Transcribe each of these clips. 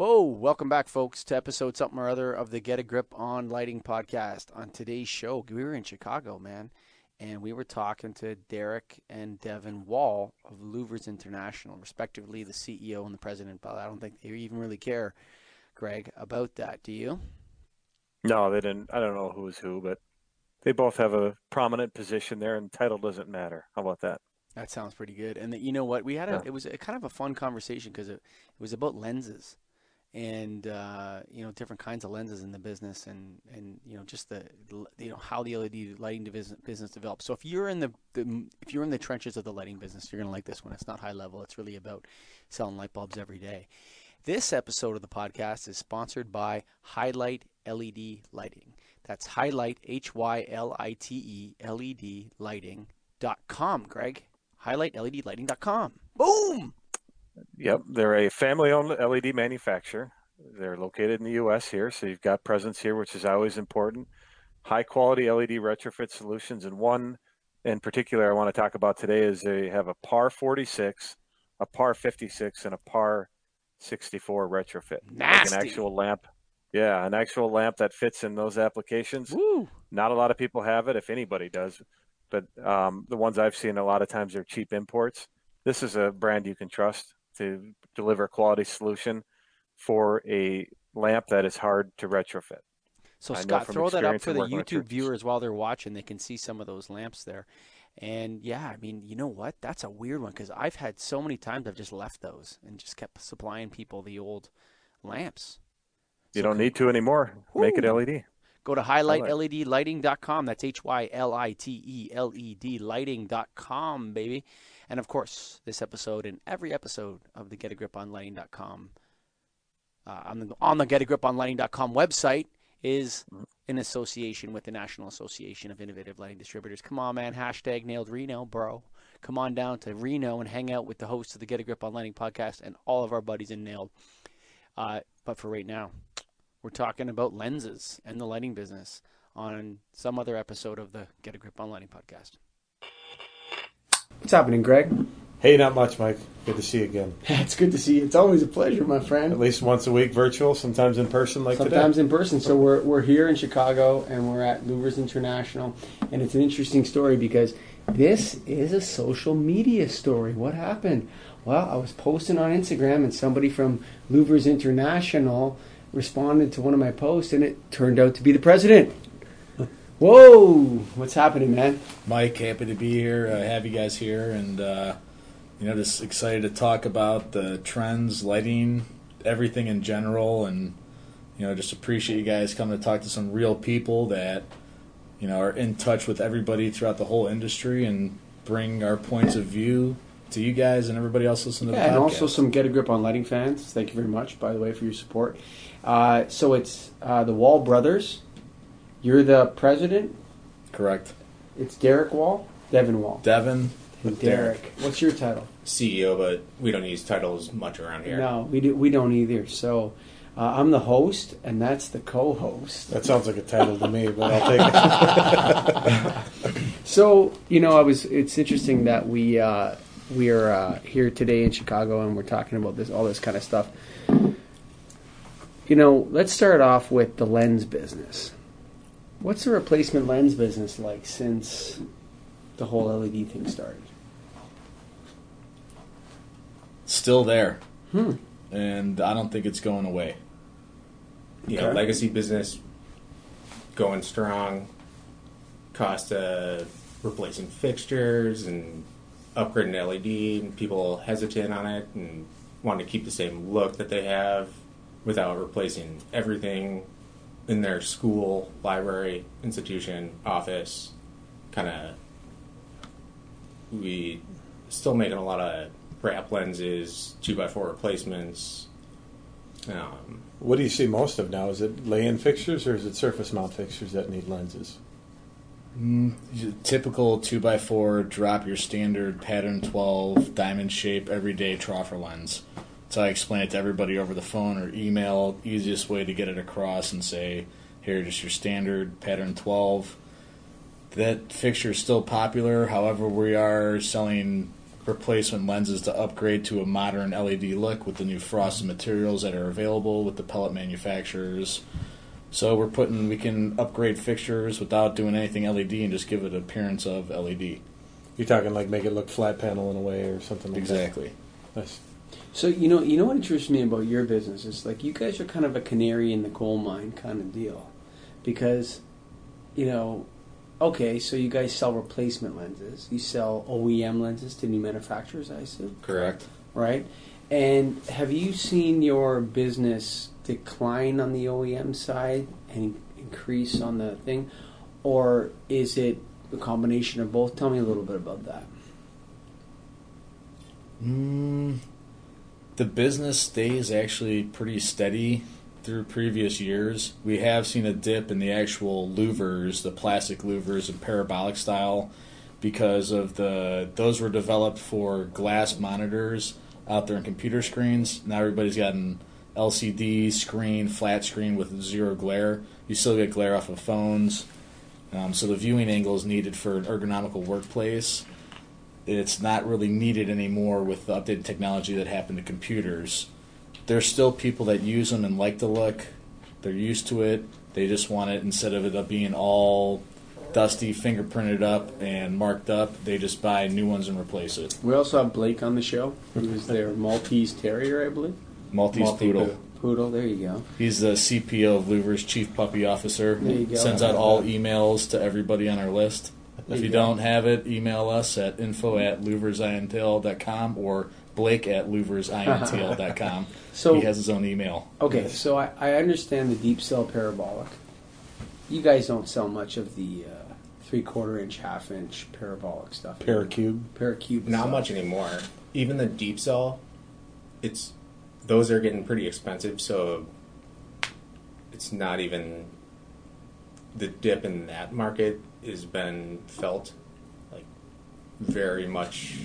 Whoa, welcome back, folks, to episode something or other of the Get a Grip on Lighting podcast. On today's show, we were in Chicago, man, and we were talking to Derek and Devin Wall of Louvers International, respectively, the CEO and the president. But I don't think they even really care, Greg, about that. Do you? No, they didn't. I don't know who's who, but they both have a prominent position there, and title doesn't matter. How about that? That sounds pretty good. And you know what? We had Yeah. it was a kind of a fun conversation because it was about lenses. And different kinds of lenses in the business, and just the how the LED lighting business develops. So if you're in if you're in the trenches of the lighting business, you're gonna like this one. It's not high level. It's really about selling light bulbs every day. This episode of the podcast is sponsored by Highlight LED Lighting. That's Highlight HYLITE LED Lighting.com. Greg, Highlight LED Lighting.com. Boom. Yep, they're a family-owned LED manufacturer. They're located in the U.S. here, so you've got presence here, which is always important. High-quality LED retrofit solutions, and one in particular I want to talk about today is they have a PAR 46, a PAR 56, and a PAR 64 retrofit. Like an Nasty. actual lamp. Yeah, an actual lamp that fits in those applications. Woo. Not a lot of people have it, if anybody does, but the ones I've seen, a lot of times they're cheap imports. This is a brand you can trust to deliver a quality solution for a lamp that is hard to retrofit. So I know Scott, from throw that up experience for in the working with YouTube churches. viewers while they're watching. They can see some of those lamps there. And yeah, I mean, you know what? That's a weird one because I've had so many times I've just left those and just kept supplying people the old lamps. You So don't need to anymore. Make it whoo, LED. go to Highlight. highlightledlighting.com. That's HYLITE LED lighting.com, baby. And of course, this episode and every episode of the Get a Grip on Lighting.com, on the Get a Grip on Lighting.com website is in association with the National Association of Innovative Lighting Distributors. Come on, man. Hashtag nailed Reno, bro. Come on down to Reno and hang out with the hosts of the Get a Grip on Lighting podcast and all of our buddies in Nailed. But for right now, we're talking about lenses and the lighting business on some other episode of the Get a Grip on Lighting podcast. What's happening, Greg? Hey, not much, Mike. Good to see you again. It's good to see you. It's always a pleasure, my friend. At least once a week virtual, sometimes in person like Sometimes today. in person. So we're here in Chicago, and we're at Louvers International. And it's an interesting story because this is a social media story. What happened? Well, I was posting on Instagram, and somebody from Louvers International responded to one of my posts, and it turned out to be the president. Whoa! What's happening, man? Mike, happy to be here, have you guys here, and just excited to talk about the trends, lighting, everything in general, and just appreciate you guys coming to talk to some real people that are in touch with everybody throughout the whole industry and bring our points of view to you guys and everybody else listening to the podcast. And also some Get a Grip on Lighting fans. Thank you very much, by the way, for your support. So it's the Wall brothers. You're the president. Correct. It's Derek Wall, Devin Wall. Devin. And Derek. What's your title? CEO, but we don't use titles much around here. No, we don't either. So I'm the host, and that's the co-host. That sounds like a title to me, but I'll take it. So it's interesting that we are here today in Chicago, and we're talking about all this kind of stuff. Let's start off with the lens business. What's the replacement lens business like since the whole LED thing started? Still there. And I don't think it's going away. Legacy business going strong. Cost of replacing fixtures and upgrading to LED, and people hesitant on it and want to keep the same look that they have without replacing everything in their school, library, institution, office. We still making a lot of wrap lenses, 2x4 replacements. What do you see most of now? Is it lay-in fixtures or is it surface mount fixtures that need lenses? Typical 2x4, drop your standard pattern 12, diamond shape, everyday troffer lens. So I explain it to everybody over the phone or email, easiest way to get it across and say, here, just your standard pattern 12. That fixture is still popular. However, we are selling replacement lenses to upgrade to a modern LED look with the new frosted materials that are available with the pellet manufacturers. So we can upgrade fixtures without doing anything LED and just give it an appearance of LED. You're talking like make it look flat panel in a way or something like Exactly. that. Nice. So you know what interests me about your business is like you guys are kind of a canary in the coal mine kind of deal, because, okay, so you guys sell replacement lenses, you sell OEM lenses to new manufacturers, I assume, Correct. right? And have you seen your business decline on the OEM side and increase on the thing, or is it a combination of both? Tell me a little bit about that. The business stays actually pretty steady through previous years. We have seen a dip in the actual louvers, the plastic louvers and parabolic style, because of those were developed for glass monitors out there in computer screens. Now everybody's got an LCD screen, flat screen with zero glare. You still get glare off of phones. So the viewing angle is needed for an ergonomical workplace. It's not really needed anymore with the updated technology that happened to computers. There's still people that use them and like the look. They're used to it. They just want it, instead of it being all dusty, fingerprinted up and marked up, they just buy new ones and replace it. We also have Blake on the show, who is their Maltese Terrier, I believe. Maltese Poodle. Poodle, there you go. He's the CPO of Louvers, Chief Puppy Officer. There you go. Sends out all emails to everybody on our list. If you don't have it, email us at info@louversintl.com or blake@louversintl.com. So, he has his own email. Okay, so I understand the deep cell parabolic. You guys don't sell much of the 3/4 inch, half-inch parabolic stuff. Paracube. Not stuff. much anymore. Even the deep cell, those are getting pretty expensive, so it's not even the dip in that market has been felt like very much,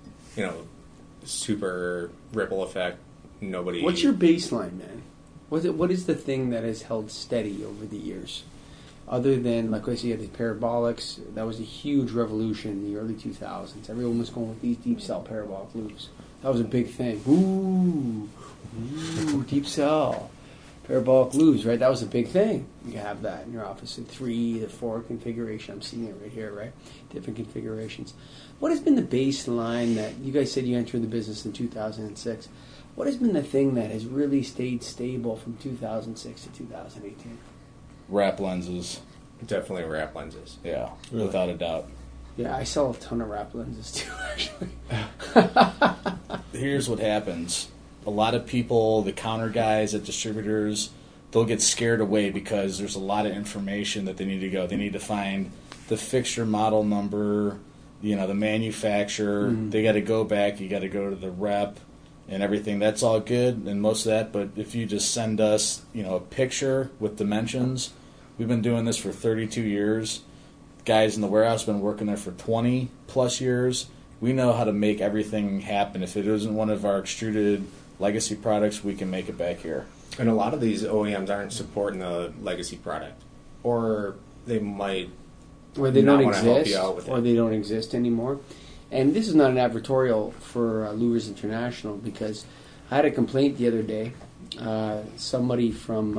super ripple effect. Nobody. What's your baseline, man? What is the thing that has held steady over the years? Other than, like I said, the parabolics, that was a huge revolution in the early 2000s. Everyone was going with these deep cell parabolic loops. That was a big thing. Ooh, deep cell parabolic loops, right? That was a big thing. You can have that in your office in 3 to 4 configuration. I'm seeing it right here, right? Different configurations. What has been the baseline that you guys said you entered the business in 2006? What has been the thing that has really stayed stable from 2006 to 2018? Wrap lenses. Definitely wrap lenses. Yeah, without a doubt. Yeah, I sell a ton of wrap lenses too, actually. Here's what happens. A lot of people, the counter guys at distributors, they'll get scared away because there's a lot of information that they need to go. They need to find the fixture model number, the manufacturer. Mm-hmm. They got to go back. You got to go to the rep and everything. That's all good and most of that. But if you just send us, a picture with dimensions, we've been doing this for 32 years. Guys in the warehouse have been working there for 20 plus years. We know how to make everything happen. If it isn't one of our extruded legacy products, we can make it back here. And a lot of these OEMs aren't supporting the legacy product, or they might, or they don't exist, help you out with or it. they don't exist anymore. And this is not an advertorial for Louvers International, because I had a complaint the other day. Somebody from,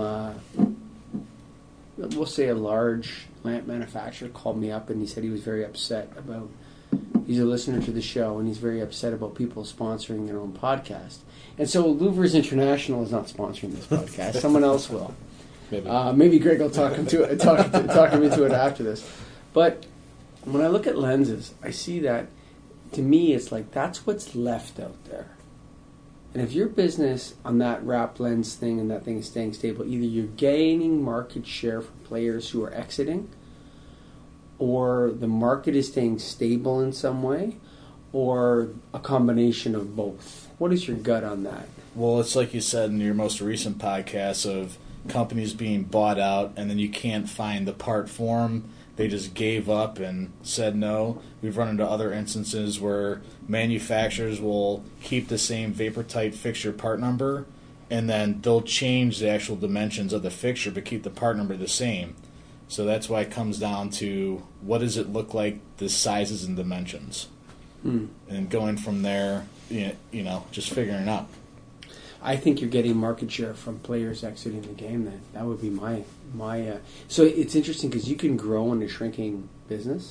we'll say, a large lamp manufacturer called me up, and he said he was very upset about. He's a listener to the show, and he's very upset about people sponsoring their own podcast. And so Louvers International is not sponsoring this podcast. Someone else will. Maybe Greg will talk him into it after this. But when I look at lenses, I see that, to me, it's like that's what's left out there. And if your business on that wrap lens thing and that thing is staying stable, either you're gaining market share from players who are exiting, or the market is staying stable in some way, or a combination of both. What is your gut on that? Well, it's like you said in your most recent podcast of companies being bought out and then you can't find the part for them. They just gave up and said no. We've run into other instances where manufacturers will keep the same vapor-tight fixture part number, and then they'll change the actual dimensions of the fixture but keep the part number the same. So that's why it comes down to what does it look like, the sizes and dimensions. and going from there, just figuring it out. I think you're getting market share from players exiting the game. Then that would be my. So it's interesting because you can grow in a shrinking business.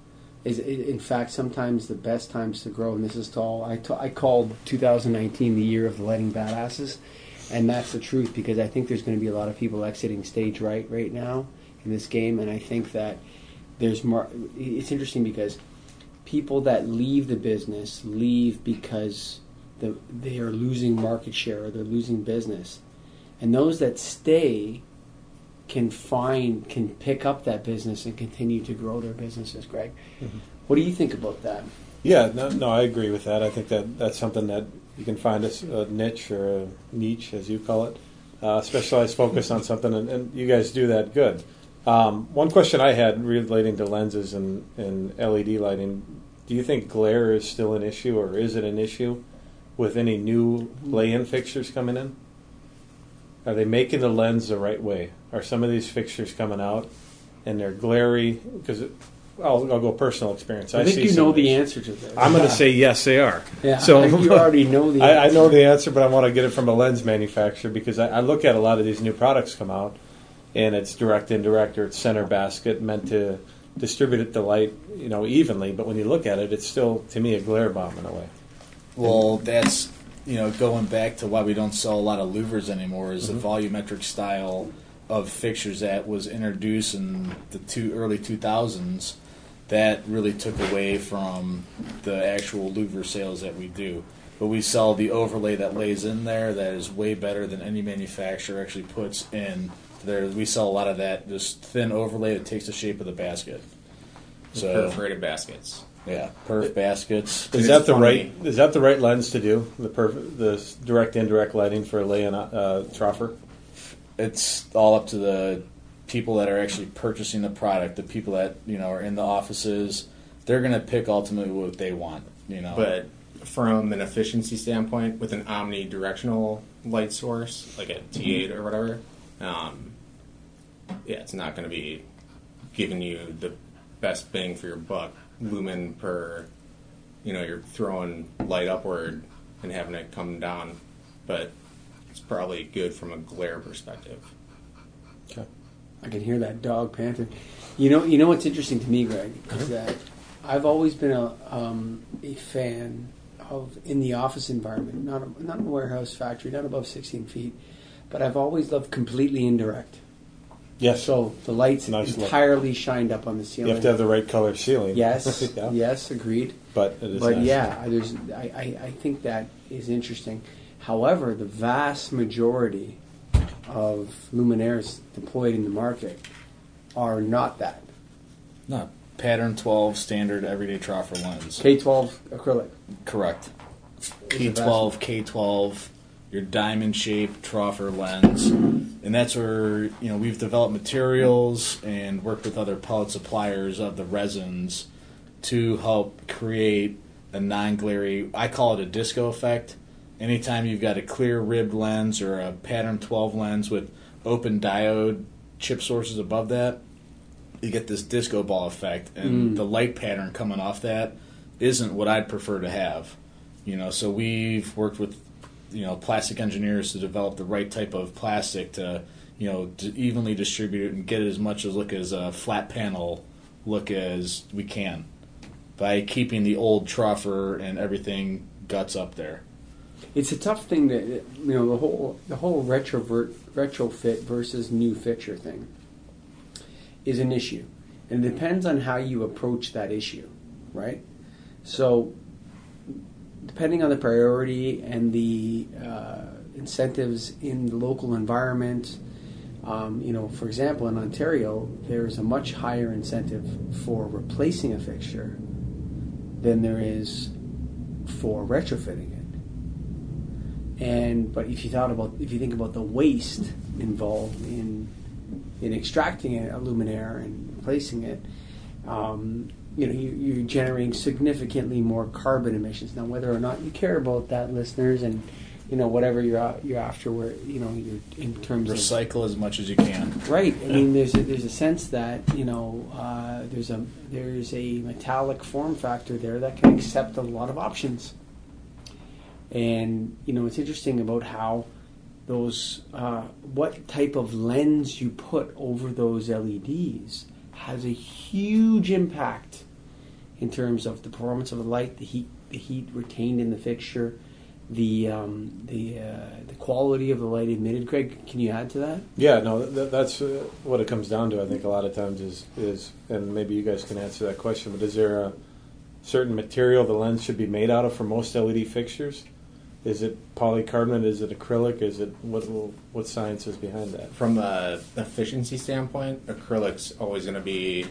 In fact, sometimes the best times to grow, and this is all I called 2019 the year of the lighting badasses, and that's the truth because I think there's going to be a lot of people exiting stage right now in this game, and I think that there's more. It's interesting because people that leave the business leave because they are losing market share or they're losing business, and those that stay can pick up that business and continue to grow their businesses. Greg, what do you think about that? Yeah, no, I agree with that. I think that's something that you can find a niche or a niche, as you call it, specialized focus on something, and you guys do that good. One question I had relating to lenses and LED lighting, do you think glare is still an issue, or is it an issue with any new lay-in fixtures coming in? Are they making the lens the right way? Are some of these fixtures coming out and they're glary? Because I'll go personal experience. I think you know the answer to this. I'm going to say yes, they are. Yeah, so I think you already know the answer. I know the answer, but I want to get it from a lens manufacturer because I look at a lot of these new products come out, and it's direct, indirect, or it's center basket meant to distribute the light, evenly. But when you look at it, it's still, to me, a glare bomb in a way. Well, that's going back to why we don't sell a lot of louvers anymore. Is the volumetric style of fixtures that was introduced in the early 2000s that really took away from the actual louver sales that we do. But we sell the overlay that lays in there that is way better than any manufacturer actually puts in there. We sell a lot of that, just thin overlay that takes the shape of the basket. So perforated baskets. Yeah, perf baskets. Is that the right lens to do the direct indirect lighting for a lay-in troffer? It's all up to the people that are actually purchasing the product. The people that are in the offices, they're going to pick ultimately what they want. But from an efficiency standpoint, with an omnidirectional light source like a T8 or whatever, it's not going to be giving you the best bang for your buck. Lumen per, you're throwing light upward and having it come down, but it's probably good from a glare perspective. Okay. I can hear that dog panting. You know what's interesting to me, Greg, is that I've always been a fan of in the office environment, not a warehouse factory, not above 16 feet, but I've always loved completely indirect. Yes. So the light's entirely shined up on the ceiling. You have to have the right color ceiling. Yes. Yeah. Yes, agreed. But nice. I think that is interesting. However, the vast majority of luminaires deployed in the market are not that. Not pattern 12 standard everyday troffer lens. K12 acrylic. Correct. K12, K12. Your diamond-shaped troffer lens, and that's where we've developed materials and worked with other pellet suppliers of the resins to help create a non-glary. I call it a disco effect. Anytime you've got a clear ribbed lens or a pattern 12 lens with open diode chip sources above that, you get this disco ball effect, and the light pattern coming off that isn't what I'd prefer to have. So we've worked with plastic engineers to develop the right type of plastic to evenly distribute it and get as much look as a flat panel look as we can by keeping the old troffer and everything guts up there. It's a tough thing that the whole retrofit versus new fixture thing is an issue, and it depends on how you approach that issue, right? So depending on the priority and the incentives in the local environment, for example, in Ontario, there's a much higher incentive for replacing a fixture than there is for retrofitting it. But if you think about the waste involved in extracting a luminaire and replacing it, you're generating significantly more carbon emissions. Now, whether or not you care about that, listeners, and whatever you're after, where you're in terms of Recycle as much as you can. right. I mean, there's a sense that there's a metallic form factor there that can accept a lot of options, and it's interesting about how those what type of lens you put over those LEDs has a huge impact in terms of the performance of the light, the heat retained in the fixture, the quality of the light emitted. Greg, can you add to that? Yeah, no, that's what it comes down to. I think a lot of times is, and maybe you guys can answer that question, but is there a certain material the lens should be made out of for most LED fixtures? Is it polycarbonate? Is it acrylic? Is it what science is behind that? From the efficiency standpoint, acrylic's always going to be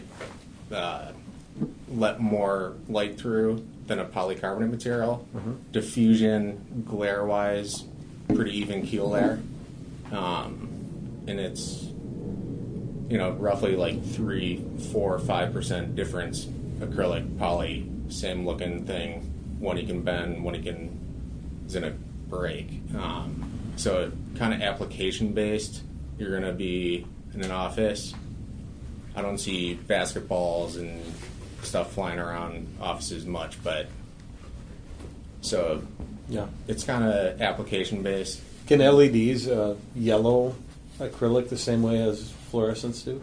let more light through than a polycarbonate material. Mm-hmm. Diffusion, glare-wise, pretty even keel there. And it's, roughly like 3, 4, 5% difference. Acrylic, poly, same looking thing. One you can bend, one is going to break. So kind of application-based. You're going to be in an office. I don't see basketballs and stuff flying around offices much, but so Yeah. it's kind of application based. Can LEDs yellow acrylic the same way as fluorescents do?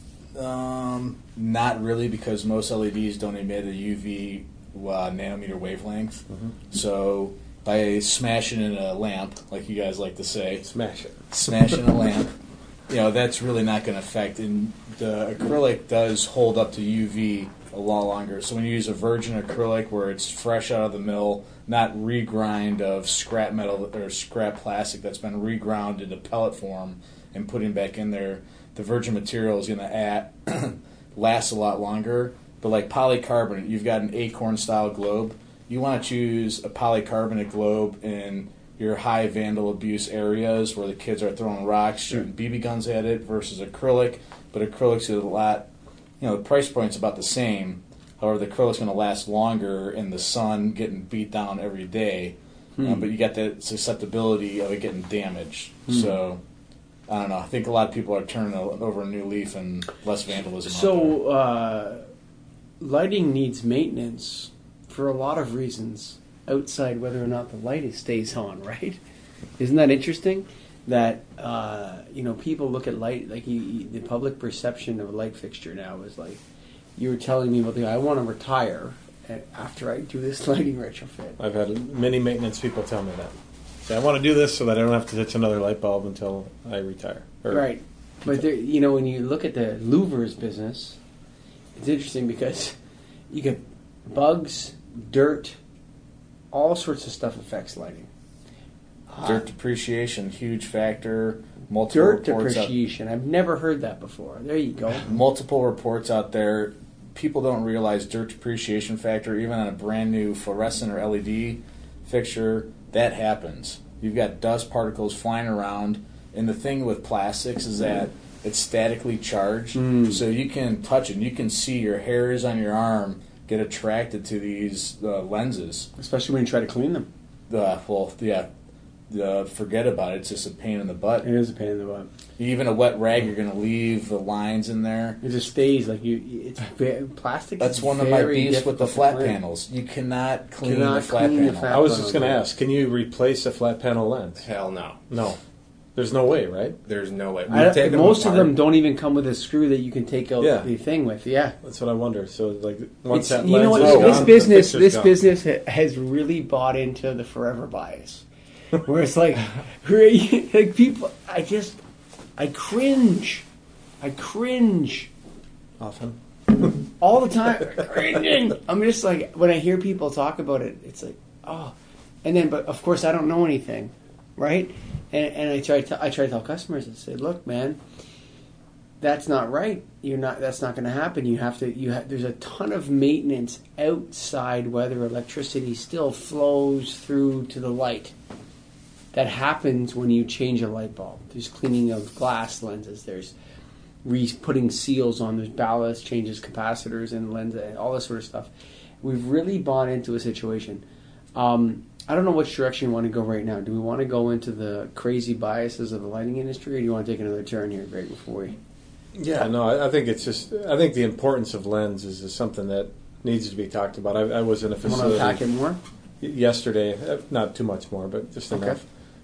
Not really, because most LEDs don't emit a UV nanometer wavelength. Mm-hmm. So by smashing in a lamp, like you guys like to say, Smash it. smashing a lamp, that's really not going to affect. And the acrylic does hold up to UV a lot longer. So when you use a virgin acrylic where it's fresh out of the mill, not regrind of scrap metal or scrap plastic that's been reground into pellet form and putting back in there, the virgin material is going to last a lot longer. But like polycarbonate, you've got an acorn style globe. You want to choose a polycarbonate globe in your high vandal abuse areas where the kids are throwing rocks, shooting BB guns at it, versus acrylic. But acrylic's a lot, the price point's about the same. However, the acrylic's going to last longer in the sun, getting beat down every day. But you got the susceptibility of it getting damaged. So, I don't know. I think a lot of people are turning over a new leaf and less vandalism. So, lighting needs maintenance for a lot of reasons outside whether or not the light stays on, right? Isn't that interesting? That people look at light, like the public perception of a light fixture now is like, you were telling me about I want to retire after I do this lighting retrofit. I've had many maintenance people tell me that. Say, I want to do this so that I don't have to touch another light bulb until I retire. Right. But there, when you look at the louvers business, it's interesting because you get bugs, dirt, all sorts of stuff affects lighting. Dirt depreciation, huge factor. Multiple Dirt reports depreciation. I've never heard that before. There you go. Multiple reports out there. People don't realize dirt depreciation factor, even on a brand new fluorescent or LED fixture, that happens. You've got dust particles flying around, and the thing with plastics is that it's statically charged, so you can touch it, and you can see your hairs on your arm get attracted to these lenses. Especially when you try to clean them. Forget about it. It's just a pain in the butt. It is a pain in the butt. Even a wet rag, you're going to leave the lines in there. It just stays like you. It's plastic. That's one of my beefs with the flat panels. You cannot clean the flat panel. I was just going to ask, can you replace a flat panel lens? Hell no. No. There's no way, right? There's no way. Most of them don't even come with a screw that you can take out the thing with. Yeah, that's what I wonder. So like, once that you know lens what? is gone, This business has really bought into the forever bias, where it's like people. I cringe. often. All the time. Cringing. I'm just like, when I hear people talk about it, it's like, oh. And then, but of course I don't know anything, right? And I try to tell customers, I say, look, man, that's not right. That's not going to happen. There's a ton of maintenance outside whether electricity still flows through to the light. That happens when you change a light bulb. There's cleaning of glass lenses. There's putting seals on. There's ballast, changes capacitors and lenses, all this sort of stuff. We've really bought into a situation. I don't know which direction you want to go right now. Do we want to go into the crazy biases of the lighting industry, or do you want to take another turn here, Greg, before we... Yeah, no, I think it's just, I think the importance of lenses is something that needs to be talked about. I was in a Want to facility unpack it more? yesterday, not too much more, but just enough,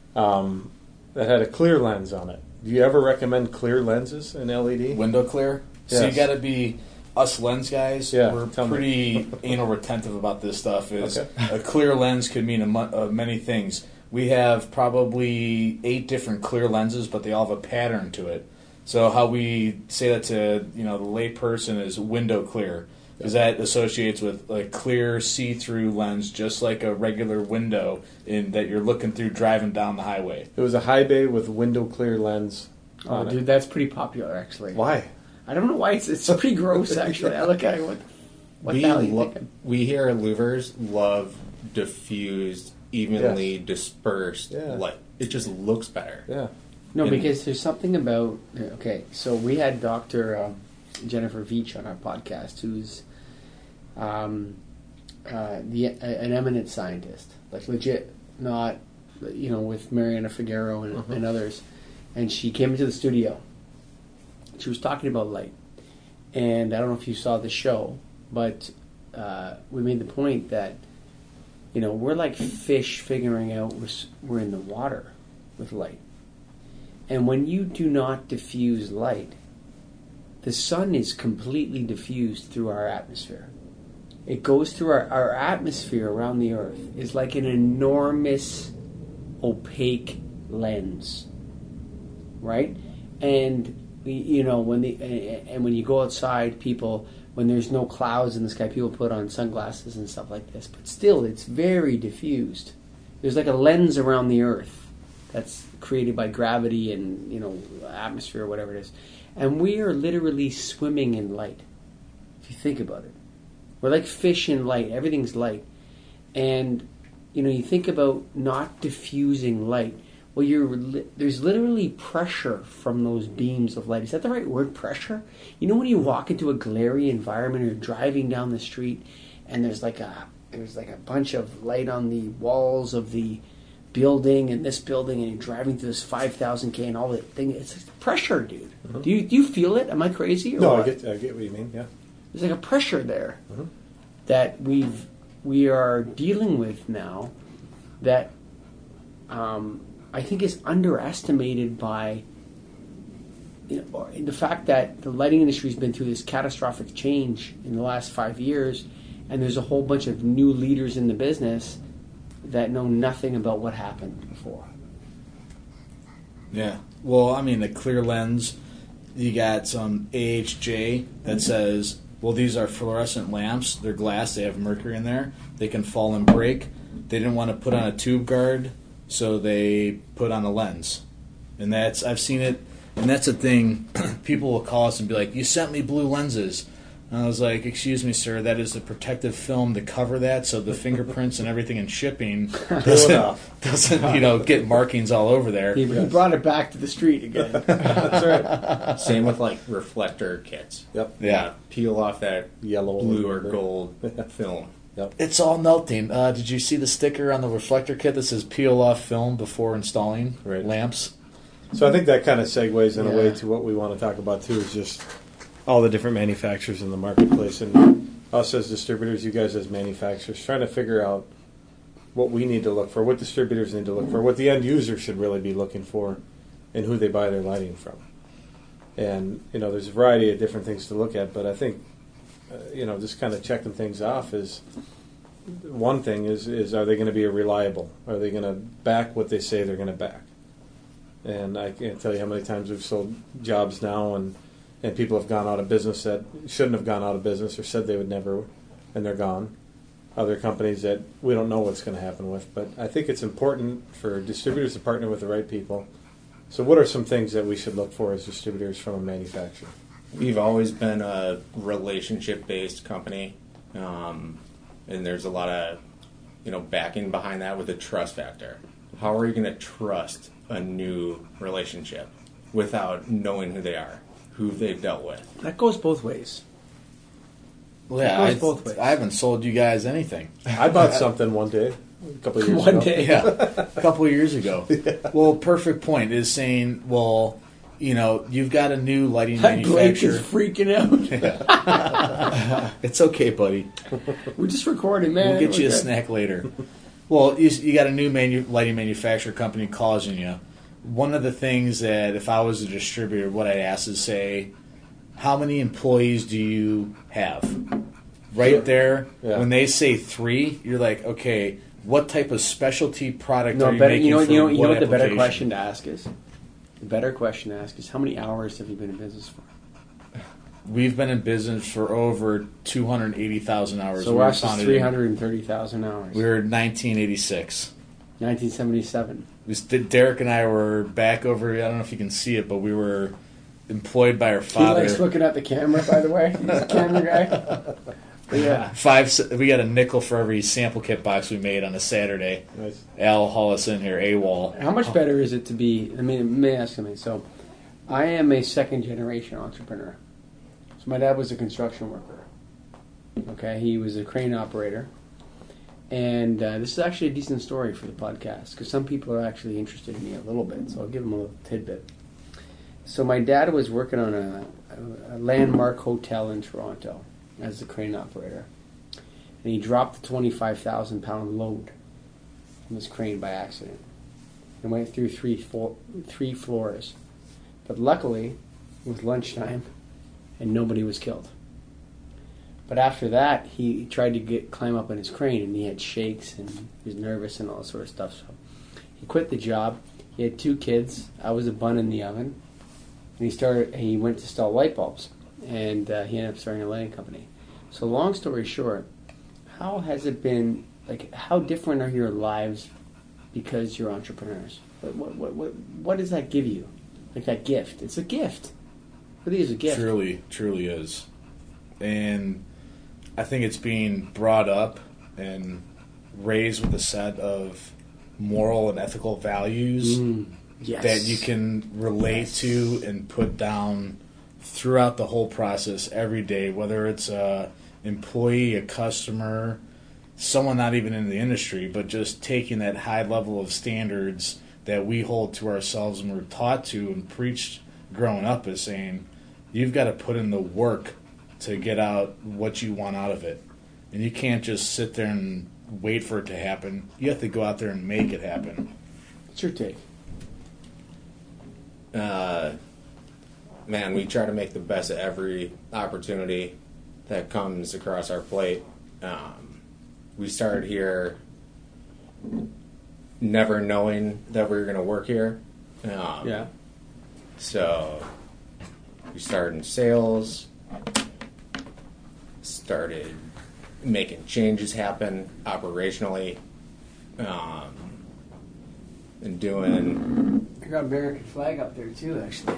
that had a clear lens on it. Do you ever recommend clear lenses in LED? Window clear. So you Yes. got to be us lens guys. Yeah, we're tell me. pretty anal retentive about this stuff. Is Okay. a clear lens could mean many things. We have probably 8 different clear lenses, but they all have a pattern to it. So how we say that to the lay person is window clear, because that associates with a clear see-through lens, just like a regular window that you're looking through driving down the highway. It was a high bay with window clear lens Oh, on dude, it. that's pretty popular, actually. Why? I don't know why. It's pretty gross, actually. I look at it, what the hell are you thinking? We here at Louvers love diffused, evenly dispersed Yeah. light. It just looks better. Yeah. No, And- because there's something about... Okay, so we had Dr. Jennifer Veach on our podcast, who's an eminent scientist. Like, legit. Not, with Mariana Figueroa and others. And she came into the studio. She was talking about light. And I don't know if you saw the show, but we made the point that, we're like fish figuring out we're in the water with light. And when you do not diffuse light, the sun is completely diffused through our atmosphere. It goes through our atmosphere around the Earth is like an enormous opaque lens, right? And when you go outside, people, when there's no clouds in the sky, people put on sunglasses and stuff like this. But still, it's very diffused. There's like a lens around the Earth that's created by gravity and atmosphere or whatever it is, and we are literally swimming in light. If you think about it, we're like fish in light. Everything's light, and you think about not diffusing light. Well, there's literally pressure from those beams of light. Is that the right word, pressure? When you walk into a glary environment, or you're driving down the street, and there's like a bunch of light on the walls of the building and this building, and you're driving through this 5,000 and all that thing. It's like pressure, dude. Mm-hmm. Do you feel it? Am I crazy? Or No, what? I get what you mean, yeah. There's like a pressure there that we are dealing with now that I think is underestimated by the fact that the lighting industry has been through this catastrophic change in the last 5 years, and there's a whole bunch of new leaders in the business that know nothing about what happened before. Yeah. Well, the clear lens, you got some AHJ that says, well, these are fluorescent lamps. They're glass. They have mercury in there. They can fall and break. They didn't want to put on a tube guard, so they put on a lens. And I've seen it, and that's a thing. People will call us and be like, you sent me blue lenses. And I was like, excuse me, sir, that is the protective film to cover that, so the fingerprints and everything in shipping doesn't get markings all over there. He brought it back to the street again. That's right. Same with like reflector kits. Yep. Yeah. Peel off that Yellow blue or or- gold film. It's all melting. Did you see the sticker on the reflector kit that says peel off film before installing lamps? So I think that kind of segues in a way Yeah. to what we want to talk about too, is just all the different manufacturers in the marketplace, and us as distributors, you guys as manufacturers, trying to figure out what we need to look for, what distributors need to look for, what the end user should really be looking for, and who they buy their lighting from. And there's a variety of different things to look at, but I think just kind of checking things off is one thing. Is are they going to be reliable? Are they going to back what they say they're going to back? And I can't tell you how many times we've sold jobs now, and people have gone out of business that shouldn't have gone out of business or said they would never, and they're gone. Other companies that we don't know what's going to happen with. But I think it's important for distributors to partner with the right people. So what are some things that we should look for as distributors from a manufacturer? We've always been a relationship-based company, and there's a lot of backing behind that with the trust factor. How are you going to trust a new relationship without knowing who they are, who they've dealt with? That goes both ways. Well, yeah, It goes both ways. I haven't sold you guys anything. I bought something one day. a couple of years One ago. day. Yeah, a couple of years ago. Well, perfect point is saying, well, you know, you've got a new lighting Blake manufacturer. is freaking out. It's okay, buddy. We're just recording, man. We'll get you a Okay. snack later. Well, you got a new lighting manufacturer company calling you. One of the things that if I was a distributor, what I'd ask is say, how many employees do you have? Right there, Yeah. when they say 3, you're like, okay, what type of specialty product No, are you better. making You know. for You know what the better application? question to ask is? The better question to ask is how many hours have you been in business for? We've been in business for over 280,000 hours. So We were Ross is founded 330,000 hours. We were in 1986. 1977. Derek and I were back over. I don't know if you can see it, but we were employed by our He father. likes looking at the camera, by the way. He's a camera guy. But yeah. We got a nickel for every sample kit box we made on a Saturday. Nice. Al haul us in here, AWOL. How much better is it to be? I mean, let me ask something. So, I am a second generation entrepreneur. So my dad was a construction worker. Okay, he was a crane operator, and this is actually a decent story for the podcast because some people are actually interested in me a little bit. So I'll give them a little tidbit. So my dad was working on a landmark hotel in Toronto as a crane operator, and he dropped a 25,000-pound load from his crane by accident and went through three floors. But luckily, it was lunchtime and nobody was killed. But after that, he tried to climb up on his crane and he had shakes and he was nervous and all that sort of stuff. So he quit the job. He had 2 kids. I was a bun in the oven. And he went to install light bulbs. And he ended up starting a lighting company. So long story short, how has it been, like, how different are your lives because you're entrepreneurs? What does that give you? Like that gift. It's a gift. It really is a gift. Truly is. And I think it's being brought up and raised with a set of moral and ethical values Yes. that you can relate to and put down throughout the whole process every day, whether it's a employee, a customer, someone not even in the industry, but just taking that high level of standards that we hold to ourselves and we're taught to and preached growing up as saying, you've got to put in the work to get out what you want out of it. And you can't just sit there and wait for it to happen. You have to go out there and make it happen. What's your take? Man, we try to make the best of every opportunity that comes across our plate. We started here never knowing that we were going to work here. Yeah. So we started in sales, started making changes happen operationally, and doing... I got American flag up there too, actually.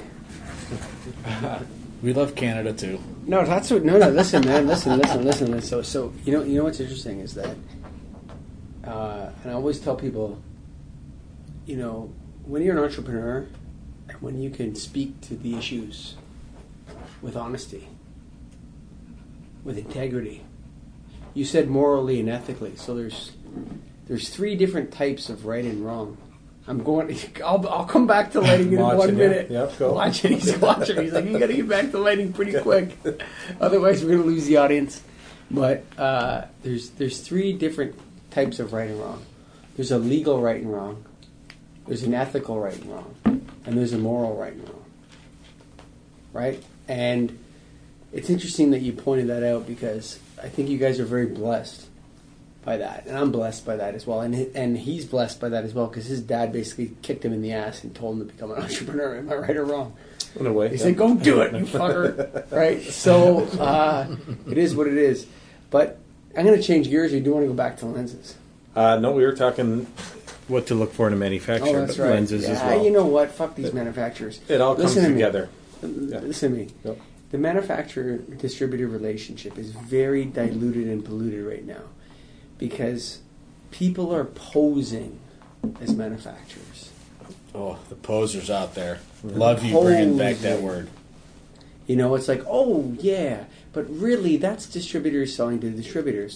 We love Canada too. No, that's what. No. Listen, man. Listen. So you know what's interesting is that, and I always tell people, you know, when you're an entrepreneur, and when you can speak to the issues with honesty, with integrity, you said morally and ethically. So there's 3 different types of right and wrong. I'll come back to lighting in 1 minute. Yep, go. Watch it. He's watching. He's like, you got to get back to lighting pretty quick, otherwise we're gonna lose the audience. But there's 3 different types of right and wrong. There's a legal right and wrong. There's an ethical right and wrong, and there's a moral right and wrong. Right? And it's interesting that you pointed that out because I think you guys are very blessed by that, and I'm blessed by that as well, and he's blessed by that as well because his dad basically kicked him in the ass and told him to become an entrepreneur. Am I right or wrong? In a way, He said, "Go do it, you fucker!" Right? So it is what it is. But I'm going to change gears. Or do you want to go back to lenses? No, we were talking what to look for in a manufacturer, Oh, that's but right. lenses as well. You know what? Fuck these manufacturers. It all comes Listen to me. together. Yeah. Listen to me. Yep. The manufacturer-distributor relationship is very diluted and polluted right now because people are posing as manufacturers. Oh, the posers out there. Love you bringing back that Posing. word. You know, it's like, oh, yeah, but really that's distributors selling to distributors.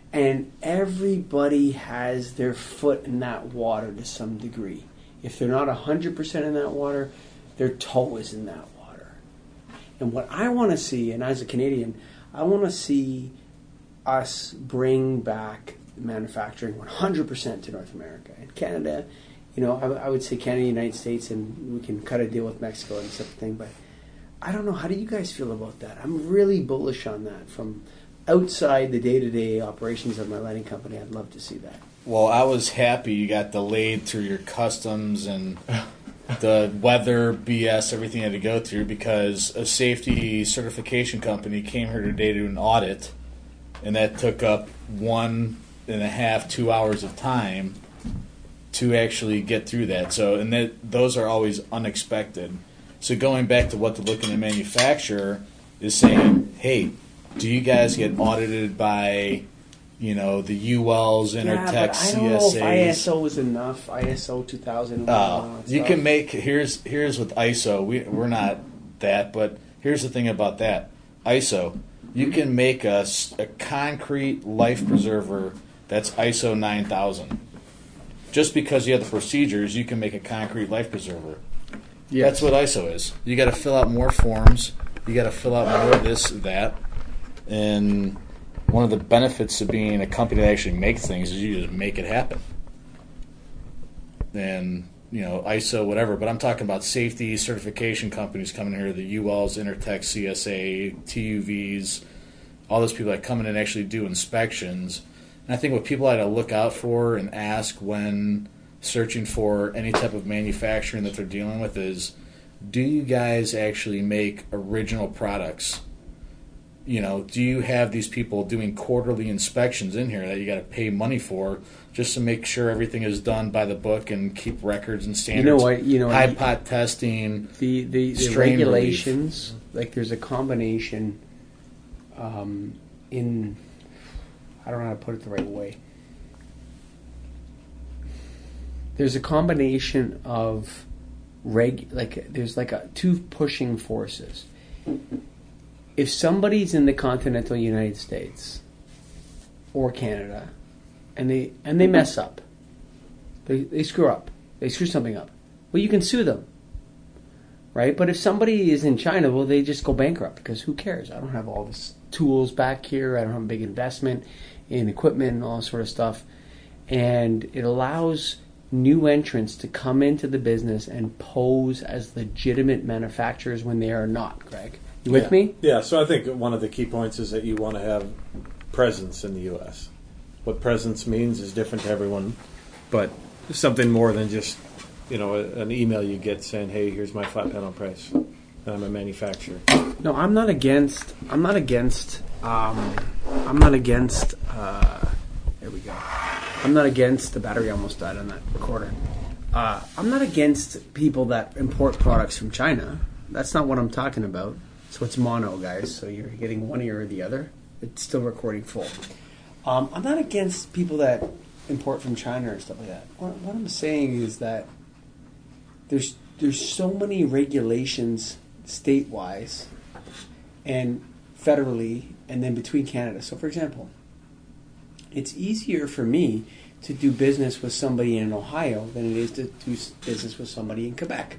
And everybody has their foot in that water to some degree. If they're not 100% in that water, their toe is in that water. And what I want to see, and as a Canadian, I want to see us bring back manufacturing 100% to North America. And Canada, I would say Canada, United States, and we can cut a deal with Mexico and such a thing. But I don't know. How do you guys feel about that? I'm really bullish on that. From outside the day-to-day operations of my lighting company, I'd love to see that. Well, I was happy you got delayed through your customs and the weather BS, everything you had to go through, because a safety certification company came here today to do an audit, and that took up 1.5, 2 hours of time to actually get through that. So, and those are always unexpected. So going back to what they're looking to manufacture is saying, hey, do you guys get audited by, the ULs, Intertech, CSAs? I don't know if ISO is enough. ISO 2000. You can make, here's with ISO, we're not that, but here's the thing about that. ISO, you can make a concrete life preserver that's ISO 9000. Just because you have the procedures, you can make a concrete life preserver. Yes. That's what ISO is. You got to fill out more forms. You got to fill out more of this, that. And one of the benefits of being a company that actually makes things is you just make it happen. And, ISO, whatever. But I'm talking about safety certification companies coming here, the ULs, Intertech, CSA, TUVs, all those people that come in and actually do inspections. And I think what people ought to look out for and ask when searching for any type of manufacturing that they're dealing with is, do you guys actually make original products? Do you have these people doing quarterly inspections in here that you got to pay money for just to make sure everything is done by the book and keep records and standards? High pot testing, the regulations, like there's a combination in, I don't know how to put it the right way. There's a combination of there's two pushing forces. If somebody's in the continental United States or Canada and they mess up, they screw up, they screw something up, well, you can sue them, right? But if somebody is in China, well, they just go bankrupt because who cares? I don't have all this tools back here. I don't have a big investment in equipment and all that sort of stuff. And it allows new entrants to come into the business and pose as legitimate manufacturers when they are not, Greg. You with me? Yeah, so I think one of the key points is that you want to have presence in the U.S. What presence means is different to everyone, but something more than just, an email you get saying, hey, here's my flat panel price, and I'm a manufacturer. No, I'm not against, there we go. I'm not against, the battery almost died on that recorder. I'm not against people that import products from China. That's not what I'm talking about. So it's mono, guys. So you're getting one ear or the other. It's still recording full. I'm not against people that import from China or stuff like that. What I'm saying is that there's so many regulations state-wise and federally and then between Canada. So, for example, it's easier for me to do business with somebody in Ohio than it is to do business with somebody in Quebec.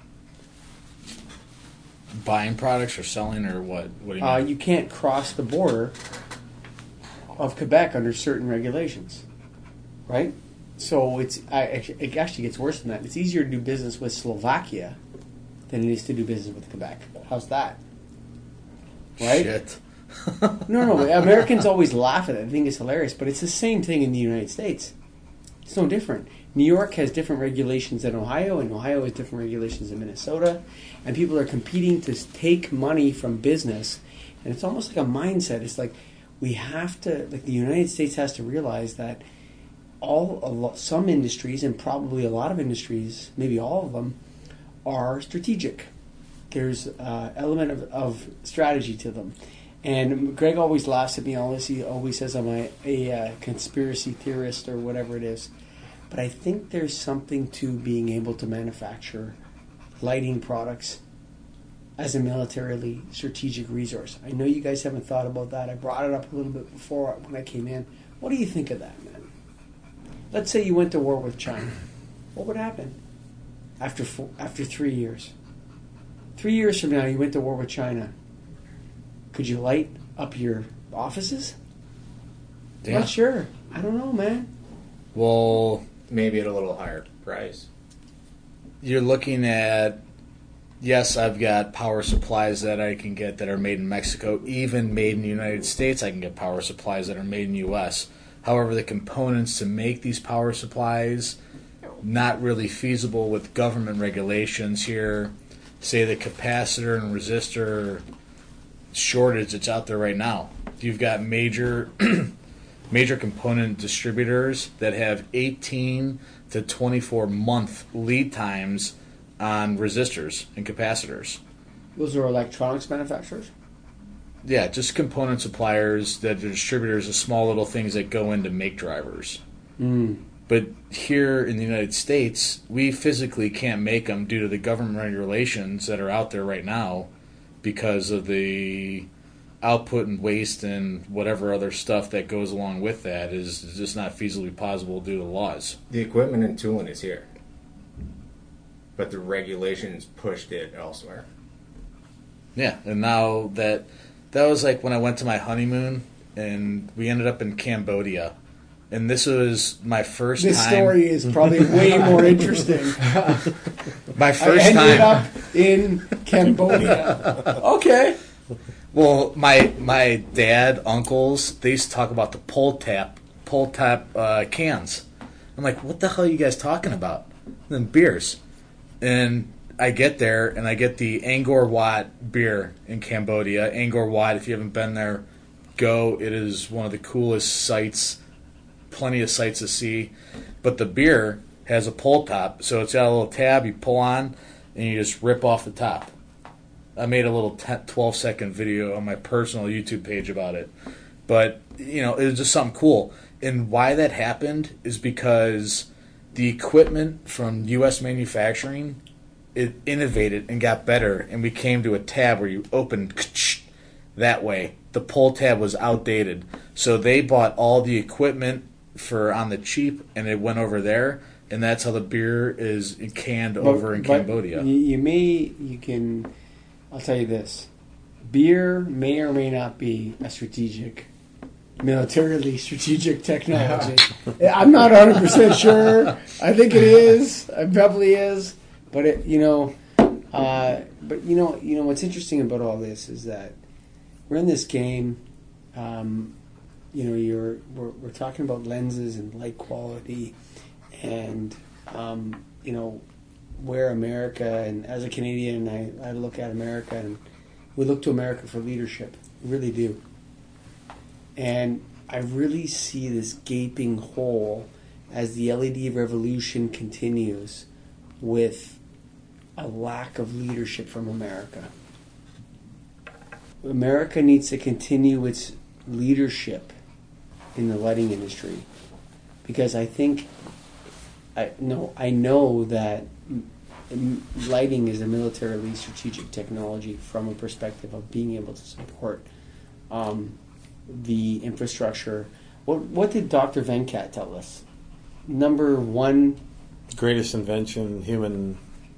Buying products or selling or what? What do you mean? You can't cross the border of Quebec under certain regulations, right? So it actually gets worse than that. It's easier to do business with Slovakia than it is to do business with Quebec. How's that? Right? Shit. No. Americans always laugh at it. I think it's hilarious, but it's the same thing in the United States. It's no different. New York has different regulations than Ohio, and Ohio has different regulations than Minnesota. And people are competing to take money from business, and it's almost like a mindset. It's like we have to, like the United States has to realize that some industries, and probably a lot of industries, maybe all of them, are strategic. There's an element of strategy to them. And Greg always laughs at me. He always says I'm a conspiracy theorist or whatever it is. But I think there's something to being able to manufacture lighting products as a militarily strategic resource. I know you guys haven't thought about that. I brought it up a little bit before when I came in. What do you think of that, man? Let's say you went to war with China. What would happen after 3 years? 3 years from now, you went to war with China. Could you light up your offices? Yeah. Not sure. I don't know, man. Well, Maybe at a little higher price. you're looking at, yes, I've got power supplies that I can get that are made in Mexico. Even made in the United States, I can get power supplies that are made in the U.S. However, the components to make these power supplies, not really feasible with government regulations here. Say the capacitor and resistor shortage that's out there right now. You've got major major component distributors that have 18 to 24 month lead times on resistors and capacitors. Those are electronics manufacturers? Yeah, just component suppliers that are distributors of small little things that go in to make drivers. But here in the United States, we physically can't make them due to the government regulations that are out there right now because of the output and waste and whatever other stuff that goes along with that is just not feasibly possible due to laws. The equipment and tooling is here, but the regulations pushed it elsewhere. Yeah, and now that was like when I went to my honeymoon and we ended up in Cambodia. And this was my first time. This story is probably way more interesting. My first I ended time. up in Cambodia. Okay. Well, my dad, uncles, they used to talk about the pull tap cans. I'm like, what the hell are you guys talking about? And then beers. And I get there and I get the Angkor Wat beer in Cambodia. Angkor Wat, if you haven't been there, go. It is one of the coolest sites. Plenty of sights to see, but the beer has a pull top, so it's got a little tab you pull on, and you just rip off the top. I made a little 12-second video on my personal YouTube page about it, but it was just something cool. And why that happened is because the equipment from U.S. manufacturing, it innovated and got better, and we came to a tab where you open that way. The pull tab was outdated, so they bought all the equipment for on the cheap, and it went over there, and that's how the beer is canned over in Cambodia. I'll tell you this: beer may or may not be a militarily strategic technology. I'm not 100% sure. I think it is. It probably is. But what's interesting about all this is that we're in this game. We're talking about lenses and light quality, and where America, and as a Canadian, I look at America, and we look to America for leadership. We really do. And I really see this gaping hole as the LED revolution continues with a lack of leadership from America. America needs to continue its leadership in the lighting industry, because I know that lighting is a militarily strategic technology from a perspective of being able to support the infrastructure. What did Dr. Venkat tell us? Number one, greatest invention human.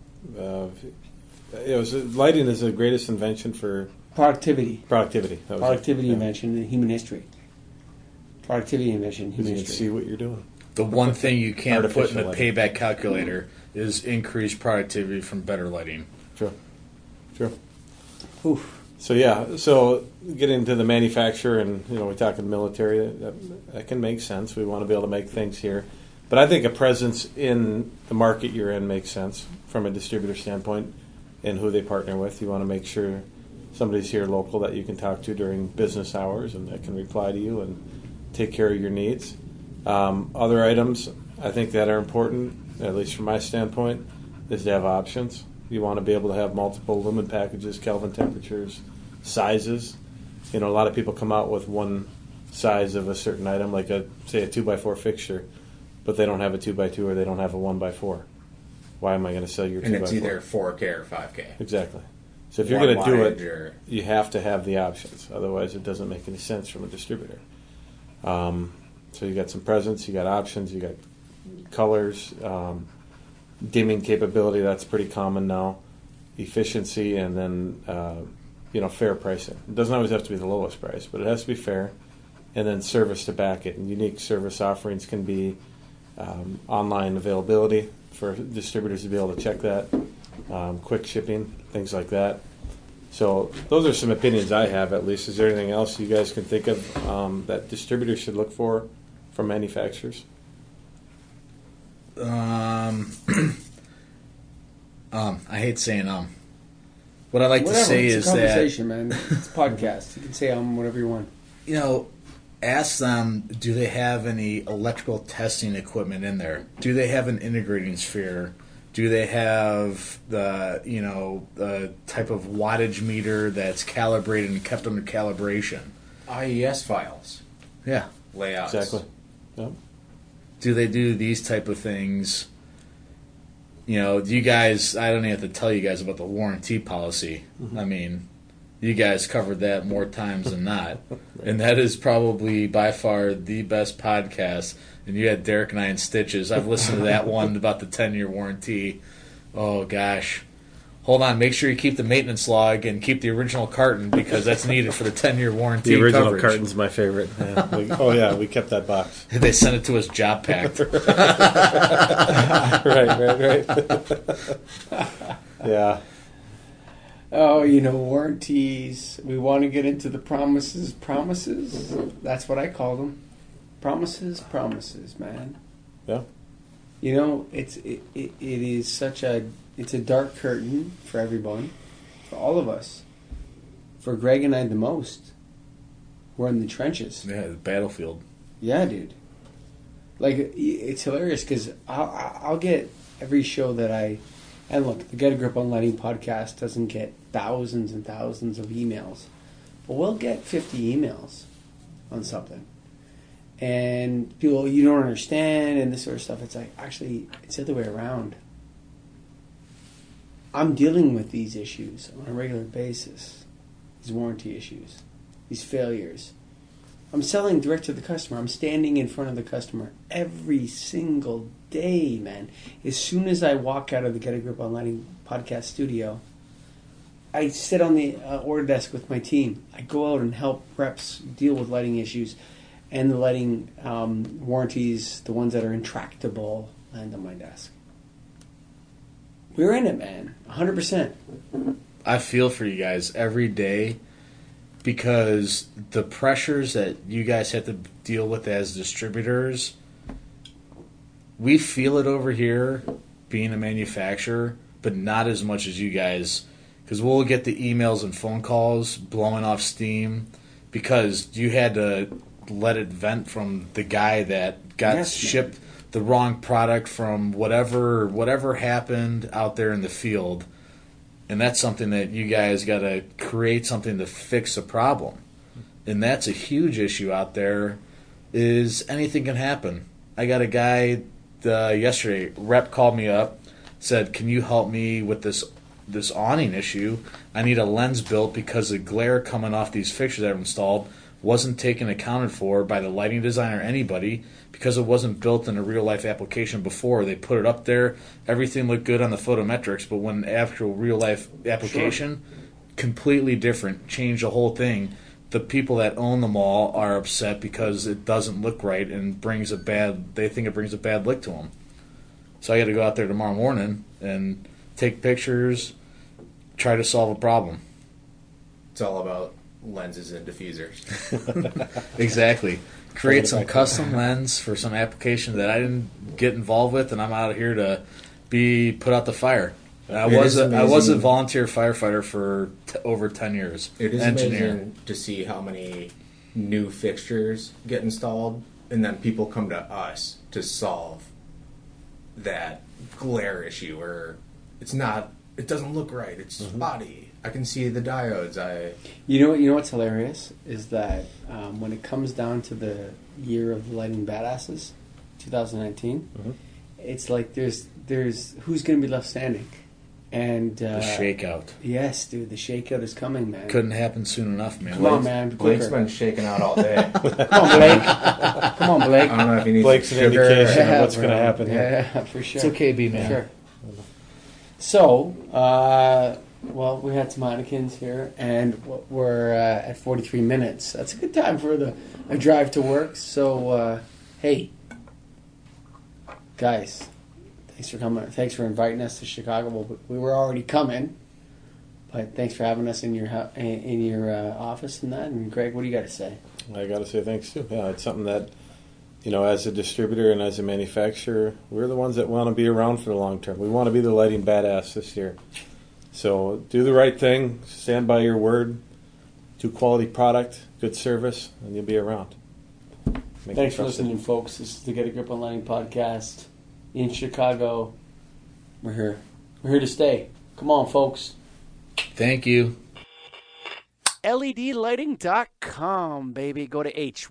Lighting is the greatest invention for productivity. Productivity invention in human history. Productivity invention in human you can history. see what you're doing. The one thing you can't put in a Artificial lighting. payback calculator is increased productivity from better lighting. Sure. Oof. So getting into the manufacturer, and we talk in the military, that can make sense. We want to be able to make things here, but I think a presence in the market you're in makes sense from a distributor standpoint, and who they partner with. You want to make sure somebody's here local that you can talk to during business hours and that can reply to you and take care of your needs. Other items I think that are important, at least from my standpoint, is to have options. You want to be able to have multiple lumen packages, Kelvin temperatures, sizes. A lot of people come out with one size of a certain item, like say a 2x4 fixture, but they don't have a 2x2 or they don't have a 1x4. Why am I going to sell your 2x4? And it's either 4K or 5K. Exactly. So if you're going to do it, or... you have to have the options. Otherwise, it doesn't make any sense from a distributor. So you got some presence, you got options, you got colors, dimming capability. That's pretty common now. Efficiency, and then fair pricing. It doesn't always have to be the lowest price, but it has to be fair. And then service to back it. And unique service offerings can be online availability for distributors to be able to check that, quick shipping, things like that. So those are some opinions I have, at least. Is there anything else you guys can think of that distributors should look for from manufacturers? I hate saying What I like to say it's is a conversation, man. It's a podcast. You can say whatever you want. Ask them, do they have any electrical testing equipment in there? Do they have an integrating sphere? Do they have the type of wattage meter that's calibrated and kept under calibration? IES files. Yeah. Layouts. Exactly. Yep. Do they do these type of things? Do you guys, I don't even have to tell you guys about the warranty policy. Mm-hmm. I mean, you guys covered that more times than not. Right. And that is probably by far the best podcast. And you had Derek and I in stitches. I've listened to that one about the 10-year warranty. Oh, gosh. Hold on. Make sure you keep the maintenance log and keep the original carton because that's needed for the 10-year warranty. The original coverage. carton's my favorite. Yeah. We kept that box. They sent it to us job packed. Right. Yeah. Oh, warranties. We want to get into the promises. Promises? That's what I call them. Promises, man. Yeah. It is such a dark curtain for everyone, for all of us. For Greg and I the most. We're in the trenches. Yeah, the battlefield. Yeah, dude. It's hilarious because I'll get every show that and look, the Get a Grip on Lighting podcast doesn't get thousands and thousands of emails, but we'll get 50 emails on something. And people, you don't understand, and this sort of stuff. It's actually, it's the other way around. I'm dealing with these issues on a regular basis, these warranty issues, these failures. I'm selling direct to the customer. I'm standing in front of the customer every single day, man. As soon as I walk out of the Get a Grip on Lighting podcast studio, I sit on the order desk with my team. I go out and help reps deal with lighting issues and the lighting warranties, the ones that are intractable, land on my desk. We're in it, man. 100%. I feel for you guys every day because the pressures that you guys have to deal with as distributors, we feel it over here being a manufacturer, but not as much as you guys, because we'll get the emails and phone calls blowing off steam because you had to let it vent from the guy that got shipped the wrong product from whatever happened out there in the field. And that's something that you guys got to create something to fix a problem. And that's a huge issue out there is anything can happen. I got a guy yesterday, rep called me up, said, can you help me with this awning issue? I need a lens built because the glare coming off these fixtures I've installed wasn't taken accounted for by the lighting designer or anybody because it wasn't built in a real-life application before. They put it up there. Everything looked good on the photometrics, but when actual real-life application, completely different, changed the whole thing. The people that own the mall are upset because it doesn't look right and they think it brings a bad look to them. So I got to go out there tomorrow morning and take pictures, try to solve a problem. It's all about lenses and diffusers. Exactly. Create some custom lens for some application that I didn't get involved with, and I'm out here to be put out the fire. I was a volunteer firefighter for over 10 years. It is amazing to see how many new fixtures get installed, and then people come to us to solve that glare issue, or it doesn't look right. It's spotty. I can see the diodes. You know what's hilarious is that when it comes down to the year of lighting badasses, 2019, it's like there's who's going to be left standing, And The shakeout. Yes, dude, the shakeout is coming, man. Couldn't happen soon enough, man. Come on, man. Blake's Quicker. been shaking out all day. Come on, Blake. Come on, Blake. I don't know if he needs Blake's some an sugar. indication Yeah, of what's going to bro. happen here. Yeah, for sure. It's okay, B-man. Sure. So, well, we had some Heinekens here, and we're at 43 minutes. That's a good time for a drive to work. So, hey, guys, thanks for coming. Thanks for inviting us to Chicago. Well, we were already coming, but thanks for having us in your office and that. And Greg, what do you got to say? I got to say thanks too. Yeah, it's something that, as a distributor and as a manufacturer, we're the ones that want to be around for the long term. We want to be the lighting badass this year. So do the right thing, stand by your word, do quality product, good service, and you'll be around. Thanks for listening, folks. This is the Get a Grip on Lighting podcast in Chicago. We're here. We're here to stay. Come on, folks. Thank you. LEDlighting.com, baby. Go to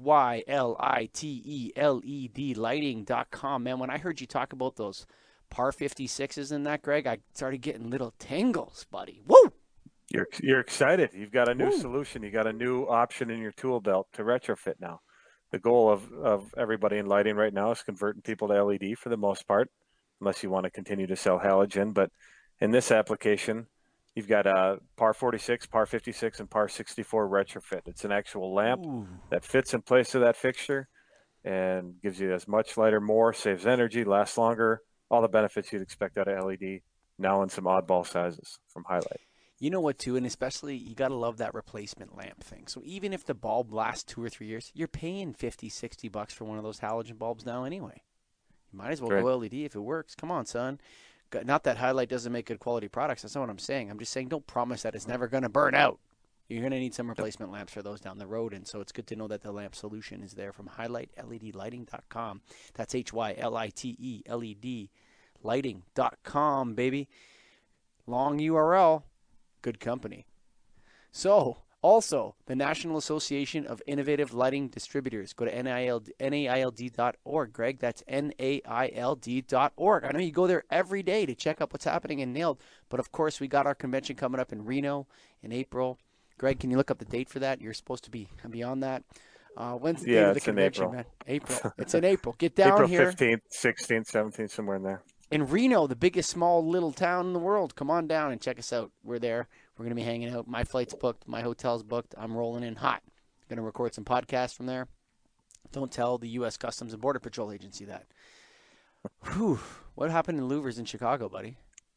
HYLITE lighting.com. Man, when I heard you talk about those par 56s and that, Greg, I started getting little tingles, buddy. Woo! You're excited. You've got a new Woo. solution. You got a new option in your tool belt to retrofit now. The goal of everybody in lighting right now is converting people to LED for the most part, unless you want to continue to sell halogen. But in this application, you've got a par 46, par 56, and par 64 retrofit. It's an actual lamp that fits in place of that fixture and gives you as much light or more, saves energy, lasts longer, all the benefits you'd expect out of LED, now in some oddball sizes from Highlight. You know what, too, and especially you got to love that replacement lamp thing. So even if the bulb lasts 2 or 3 years, you're paying $50-$60 for one of those halogen bulbs now anyway. You might as well go LED if it works. Come on, son. Not that Highlight doesn't make good quality products. That's not what I'm saying. I'm just saying don't promise that it's never going to burn out. You're going to need some replacement lamps for those down the road, and so it's good to know that the lamp solution is there from HighlightLEDlighting.com. That's HYLITE LED lighting.com, baby. Long URL. Good company. So, also, the National Association of Innovative Lighting Distributors. Go to NAILD.org, Greg. That's NAILD.org. I know you go there every day to check out what's happening in NAILD, but of course, we got our convention coming up in Reno in April. Greg, can you look up the date for that? You're supposed to be on that. When's the date of the convention, man? April. It's in April. Get down April here. 15th, 16th, 17th, somewhere in there. In Reno, the biggest small little town in the world. Come on down and check us out. We're there. We're going to be hanging out. My flight's booked. My hotel's booked. I'm rolling in hot. Going to record some podcasts from there. Don't tell the U.S. Customs and Border Patrol Agency that. Whew. What happened in Louvers in Chicago, buddy?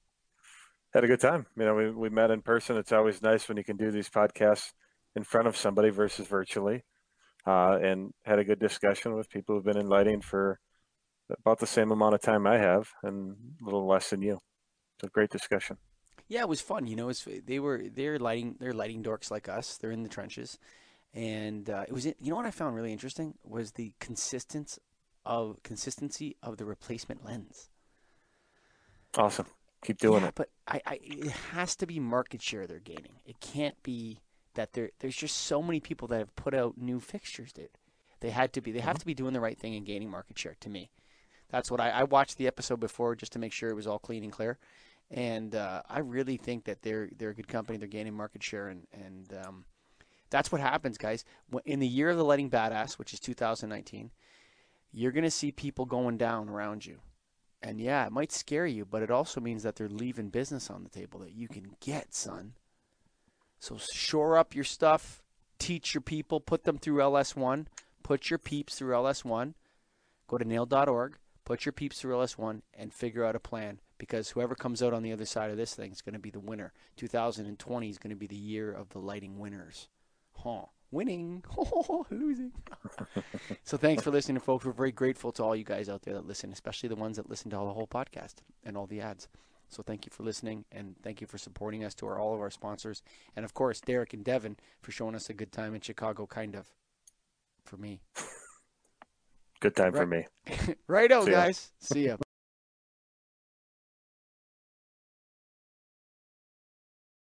Had a good time. We met in person. It's always nice when you can do these podcasts in front of somebody versus virtually. And had a good discussion with people who've been in lighting for about the same amount of time I have and a little less than you. So great discussion. Yeah, it was fun. They're lighting dorks like us. They're in the trenches. And it was, what I found really interesting was the consistency of the replacement lens. Awesome. Keep doing it. But it has to be market share they're gaining. It can't be that there's just so many people that have put out new fixtures, dude. They have to be doing the right thing and gaining market share, to me. That's what I watched the episode before just to make sure it was all clean and clear. And I really think that they're a good company. They're gaining market share, and that's what happens, guys. In the year of the Lighting Badass, which is 2019, you're going to see people going down around you. And yeah, it might scare you, but it also means that they're leaving business on the table that you can get, son. So shore up your stuff, teach your people, put them through LS1, put your peeps through LS1, go to nail.org, put your peeps through LS1, and figure out a plan, because whoever comes out on the other side of this thing is going to be the winner. 2020 is going to be the year of the lighting winners. Winning. Losing. So thanks for listening, folks. We're very grateful to all you guys out there that listen, especially the ones that listen to the whole podcast and all the ads. So thank you for listening, and thank you for supporting us, to all of our sponsors. And, of course, Derek and Devin for showing us a good time in Chicago, kind of, for me. Good time for me. Righto, guys. See ya.